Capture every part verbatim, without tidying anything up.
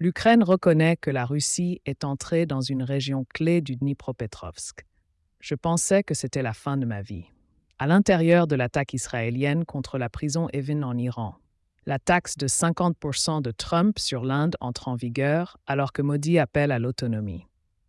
L'Ukraine reconnaît que la Russie est entrée dans une région clé du Dnipropetrovsk. Je pensais que c'était la fin de ma vie. À l'intérieur de l'attaque israélienne contre la prison Evin en Iran, la taxe de cinquante pour cent de Trump sur l'Inde entre en vigueur alors que Modi appelle à l'autonomie.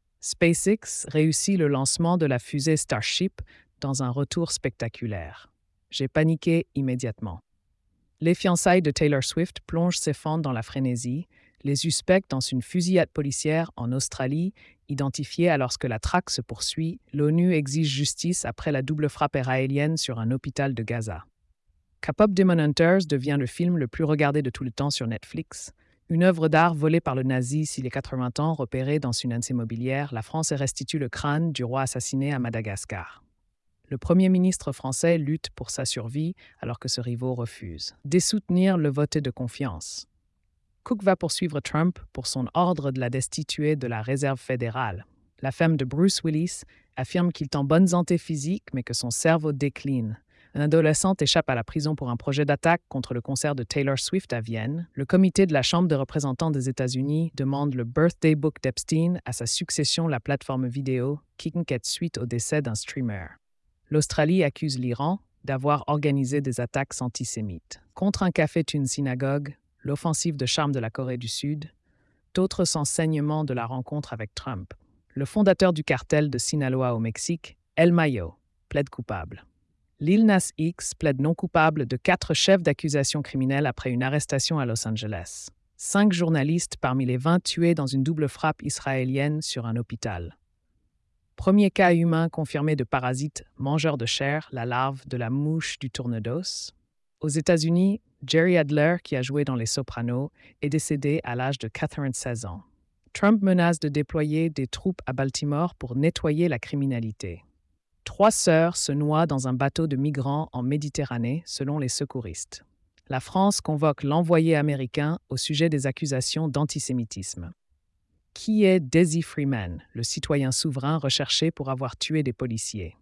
SpaceX réussit le lancement de la fusée Starship dans un retour spectaculaire. J'ai paniqué immédiatement. Les fiançailles de Taylor Swift plongent ses fans dans la frénésie, les suspects dans une fusillade policière en Australie, identifiée alors que la traque se poursuit, l'ONU exige justice après la double frappe israélienne sur un hôpital de Gaza. K-pop Demon Hunters devient le film le plus regardé de tout le temps sur Netflix. Une œuvre d'art volée par le nazi s'il est quatre-vingts ans, repérée dans une anse immobilière, la France restitue le crâne du roi assassiné à Madagascar. Le Premier ministre français lutte pour sa survie alors que ce rivaux refuse. Dessoutenir le vote de confiance. Cook va poursuivre Trump pour son ordre de la destituer de la Réserve fédérale. La femme de Bruce Willis affirme qu'il est en bonne santé physique mais que son cerveau décline. Un adolescent échappe à la prison pour un projet d'attaque contre le concert de Taylor Swift à Vienne. Le comité de la Chambre des représentants des États-Unis demande le Birthday Book d'Epstein à sa succession, la plateforme vidéo, qui inquiète suite au décès d'un streamer. L'Australie accuse l'Iran d'avoir organisé des attaques antisémites. Contre un café d'une synagogue, l'offensive de charme de la Corée du Sud, d'autres enseignements de la rencontre avec Trump. Le fondateur du cartel de Sinaloa au Mexique, El Mayo, plaide coupable. Lil Nas X plaide non coupable de quatre chefs d'accusation criminelle après une arrestation à Los Angeles. Cinq journalistes parmi les vingt tués dans une double frappe israélienne sur un hôpital. Premier cas humain confirmé de parasite mangeur de chair, la larve de la mouche du tournedos. Aux États-Unis, Jerry Adler, qui a joué dans Les Sopranos, est décédé à l'âge de quatre-vingt-seize ans. Trump menace de déployer des troupes à Baltimore pour nettoyer la criminalité. Trois sœurs se noient dans un bateau de migrants en Méditerranée, selon les secouristes. La France convoque l'envoyé américain au sujet des accusations d'antisémitisme. Qui est Desi Freeman, le citoyen souverain recherché pour avoir tué des policiers?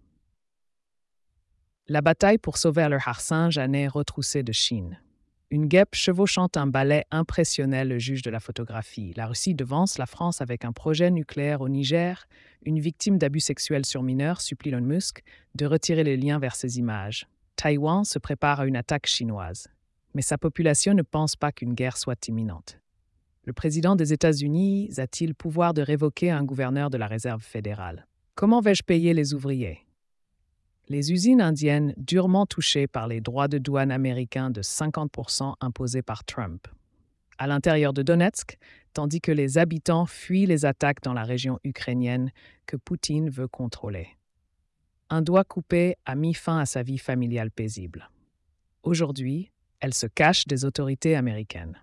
La bataille pour sauver le Harsinge a né retroussé de Chine. Une guêpe chevauchant un balai impressionnait le juge de la photographie. La Russie devance la France avec un projet nucléaire au Niger. Une victime d'abus sexuels sur mineurs supplie Elon Musk de retirer les liens vers ces images. Taïwan se prépare à une attaque chinoise. Mais sa population ne pense pas qu'une guerre soit imminente. Le président des États-Unis a-t-il pouvoir de révoquer un gouverneur de la Réserve fédérale? Comment vais-je payer les ouvriers? Les usines indiennes durement touchées par les droits de douane américains de cinquante pour cent imposés par Trump. À l'intérieur de Donetsk, tandis que les habitants fuient les attaques dans la région ukrainienne que Poutine veut contrôler. Un doigt coupé a mis fin à sa vie familiale paisible. Aujourd'hui, elle se cache des autorités américaines.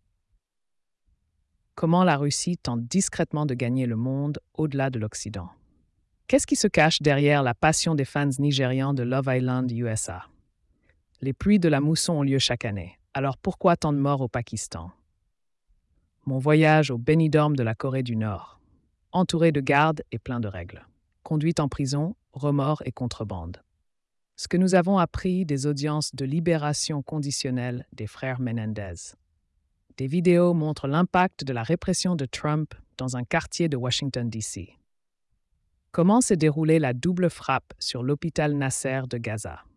Comment la Russie tente discrètement de gagner le monde au-delà de l'Occident? Qu'est-ce qui se cache derrière la passion des fans nigérians de Love Island U S A? Les pluies de la mousson ont lieu chaque année. Alors pourquoi tant de morts au Pakistan? Mon voyage au Benidorm de la Corée du Nord. Entouré de gardes et plein de règles. Conduite en prison, remords et contrebande. Ce que nous avons appris des audiences de libération conditionnelle des frères Menendez. Des vidéos montrent l'impact de la répression de Trump dans un quartier de Washington, D C Comment s'est déroulée la double frappe sur l'hôpital Nasser de Gaza?